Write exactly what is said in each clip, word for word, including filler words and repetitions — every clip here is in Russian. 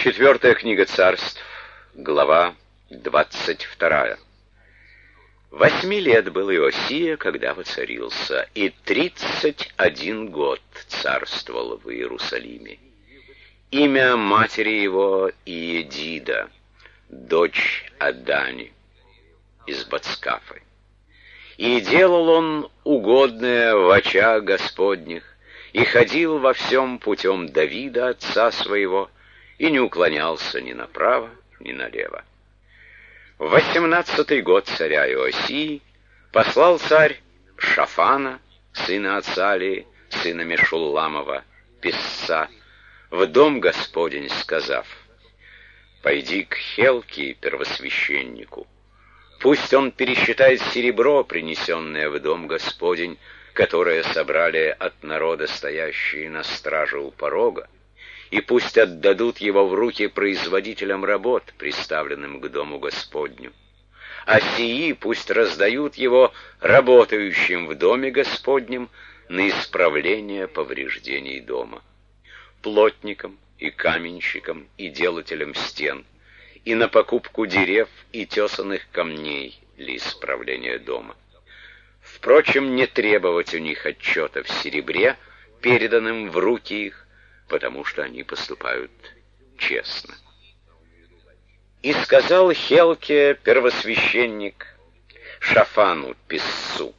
Четвертая книга Царств, глава двадцать вторая. Восьми лет был Иосия, когда воцарился, и тридцать один год царствовал в Иерусалиме. Имя матери его Иедида, дочь Адани, из Бацкафы. И делал он угодное в очах Господних, и ходил во всем путем Давида, отца своего, и не уклонялся ни направо, ни налево. В восемнадцатый год царя Иосии послал царь Шафана, сына Ацалии, сына Мешулламова, писца, в дом Господень, сказав: «Пойди к Хелкии, первосвященнику, пусть он пересчитает серебро, принесенное в дом Господень, которое собрали от народа, стоящие на страже у порога, и пусть отдадут его в руки производителям работ, приставленным к дому Господню. А сии пусть раздают его работающим в доме Господнем на исправление повреждений дома, плотникам и каменщикам и делателям стен, и на покупку дерев и тесаных камней для исправления дома. Впрочем, не требовать у них отчета в серебре, переданным в руки их, потому что они поступают честно». И сказал Хелке, первосвященник, Шафану, писцу: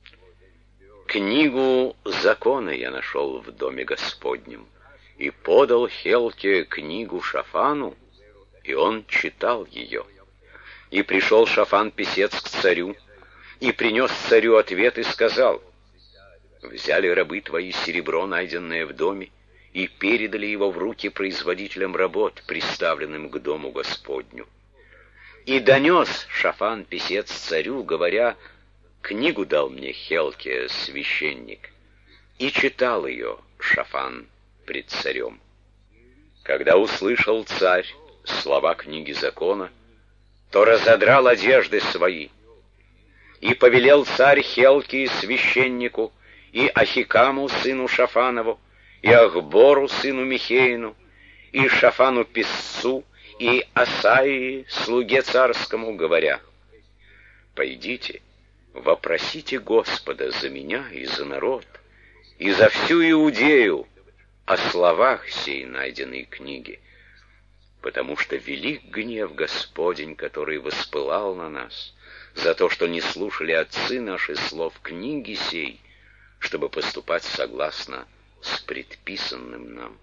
«Книгу закона я нашел в доме Господнем». И подал Хелке книгу Шафану, и он читал ее. И пришел Шафан, писец, к царю, и принес царю ответ, и сказал: «Взяли рабы твои серебро, найденное в доме, и передали его в руки производителям работ, приставленным к дому Господню». И донес Шафан, писец, царю, говоря: «Книгу дал мне Хелке, священник». И читал ее Шафан пред царем. Когда услышал царь слова книги закона, то разодрал одежды свои. И повелел царь Хелке, священнику, и Ахикаму, сыну Шафанову, и Ахбору, сыну Михеину, и Шафану, писцу, и Асаии, слуге царскому, говоря: «Пойдите, вопросите Господа за меня и за народ, и за всю Иудею о словах сей найденной книги, потому что велик гнев Господень, который воспылал на нас, за то, что не слушали отцы наши слов книги сей, чтобы поступать согласно с предписанным нам».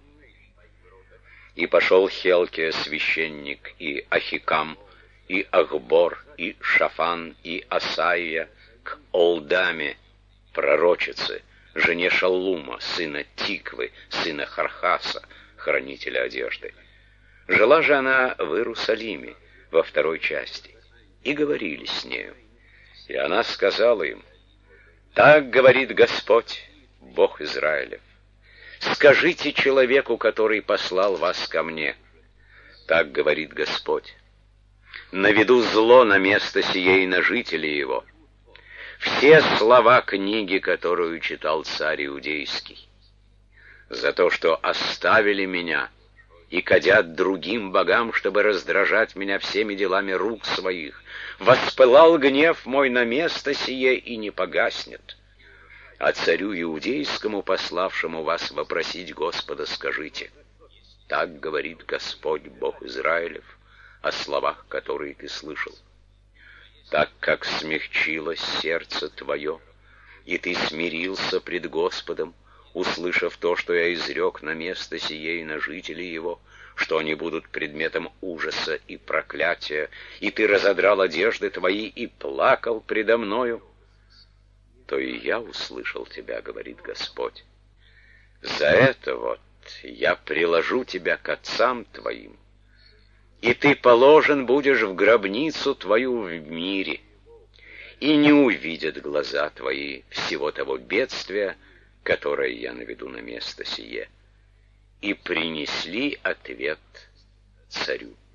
И пошел Хелке, священник, и Ахикам, и Ахбор, и Шафан, и Асаия к Олдаме, пророчице, жене Шаллума, сына Тиквы, сына Хархаса, хранителя одежды. Жила же она в Иерусалиме, во второй части, и говорили с нею. И она сказала им: «Так говорит Господь, Бог Израилев: скажите человеку, который послал вас ко мне, так говорит Господь: наведу зло на место сие и на жителей его. Все слова книги, которую читал царь Иудейский, за то, что оставили меня и кадят другим богам, чтобы раздражать меня всеми делами рук своих, воспылал гнев мой на место сие и не погаснет. А царю Иудейскому, пославшему вас вопросить Господа, скажите: так говорит Господь, Бог Израилев, о словах, которые ты слышал. Так как смягчилось сердце твое, и ты смирился пред Господом, услышав то, что я изрек на место сие и на жителей его, что они будут предметом ужаса и проклятия, и ты разодрал одежды твои и плакал предо мною, то и я услышал тебя, говорит Господь. За это вот я приложу тебя к отцам твоим, и ты положен будешь в гробницу твою в мире, и не увидят глаза твои всего того бедствия, которое я наведу на место сие». И принесли ответ царю.